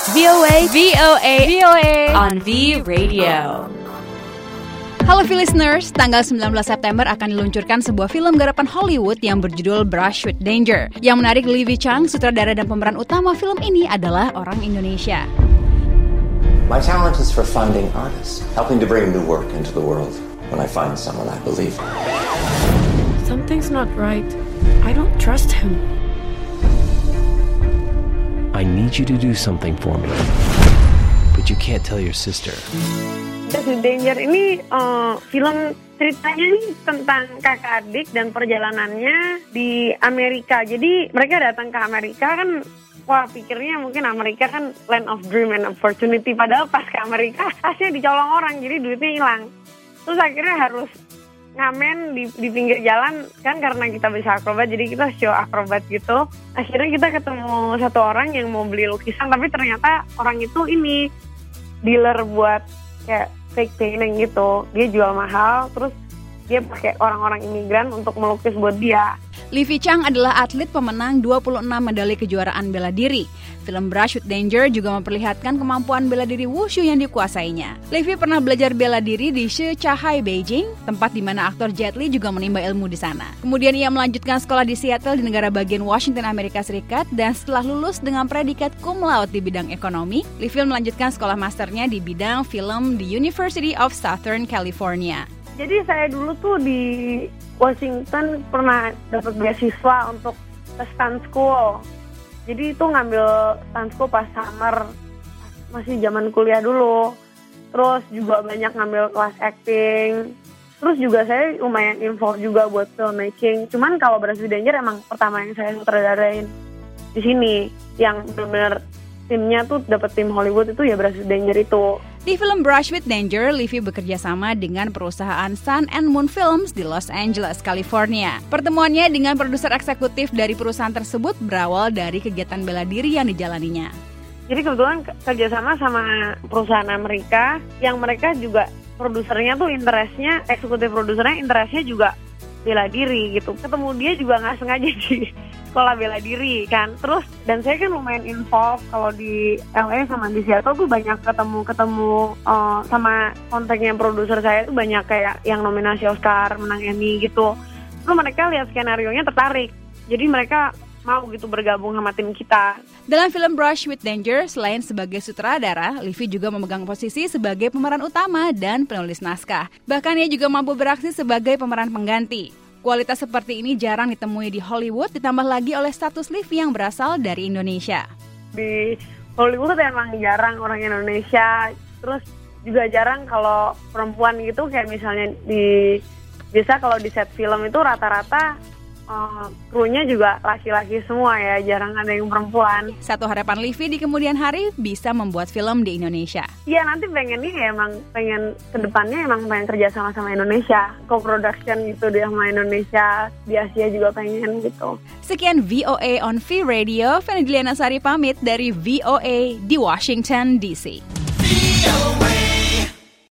VOA on V Radio. Halo V-Listeners, tanggal 19 September akan diluncurkan sebuah film garapan Hollywood yang berjudul Brush with Danger. Yang menarik, Livy Chung, sutradara dan pemeran utama film ini adalah orang Indonesia. My talent is for funding artists, helping to bring new work into the world. When I find someone I believe in. Something's not right. I don't trust him. I need you to do something for me. But you can't tell your sister. Brush with Danger ini film ceritanya ini tentang kakak adik dan perjalanannya di Amerika. Jadi mereka datang ke Amerika kan, wah pikirnya mungkin Amerika kan land of dream and opportunity. Padahal pas ke Amerika tasnya dicolong orang, jadi duitnya hilang. Terus akhirnya harus ngamen di pinggir jalan kan, karena kita bisa akrobat, jadi kita show akrobat gitu. Akhirnya kita ketemu satu orang yang mau beli lukisan, tapi ternyata orang itu ini dealer buat kayak fake painting gitu. Dia jual mahal, terus dia pakai orang-orang imigran untuk melukis buat dia. Livy Chung adalah atlet pemenang 26 medali kejuaraan bela diri. Film Brush with Danger juga memperlihatkan kemampuan bela diri wushu yang dikuasainya. Livy pernah belajar bela diri di Shichahai, Beijing, tempat di mana aktor Jet Li juga menimba ilmu di sana. Kemudian ia melanjutkan sekolah di Seattle di negara bagian Washington, Amerika Serikat, dan setelah lulus dengan predikat cum laude di bidang ekonomi, Livy melanjutkan sekolah masternya di bidang film di University of Southern California. Jadi saya dulu tuh di Washington pernah dapat beasiswa untuk ke stunt school. Jadi itu ngambil stunt school pas summer, masih zaman kuliah dulu. Terus juga banyak ngambil kelas acting. Terus juga saya lumayan involved juga buat filmmaking. Cuman kalau Brush with Danger emang pertama yang saya sutradarain di sini, yang benar-benar timnya tuh dapat tim Hollywood itu ya Brush with Danger itu. Di film Brush with Danger, Livy bekerja sama dengan perusahaan Sun and Moon Films di Los Angeles, California. Pertemuannya dengan produser eksekutif dari perusahaan tersebut berawal dari kegiatan bela diri yang dijalaninya. Jadi kebetulan kerjasama sama perusahaan Amerika, yang mereka juga produsernya tuh eksekutif produsernya interestnya juga bela diri gitu. Ketemu dia juga nggak sengaja di sekolah bela diri kan. Terus dan saya kan lumayan involved kalau di LA sama di Seattle tuh banyak ketemu sama kontaknya produser saya tuh banyak kayak yang nominasi Oscar, menang Emmy gitu. Terus mereka lihat skenarionya tertarik. Jadi mereka mau gitu bergabung sama tim kita. Dalam film Brush with Danger, selain sebagai sutradara, Livy juga memegang posisi sebagai pemeran utama dan penulis naskah. Bahkan ia juga mampu beraksi sebagai pemeran pengganti. Kualitas seperti ini jarang ditemui di Hollywood, ditambah lagi oleh status Livy yang berasal dari Indonesia. Di Hollywood emang jarang orang Indonesia, terus juga jarang kalau perempuan gitu, kayak misalnya biasa kalau di set film itu rata-rata krunya juga laki-laki semua ya, jarang ada yang perempuan. Satu harapan Livy di kemudian hari bisa membuat film di Indonesia. Iya, nanti pengen kedepannya emang pengen kerja sama Indonesia, co-production gitu dia sama Indonesia, di Asia juga pengen gitu. Sekian VOA on V Radio, Fenediliana Sari pamit dari VOA di Washington DC.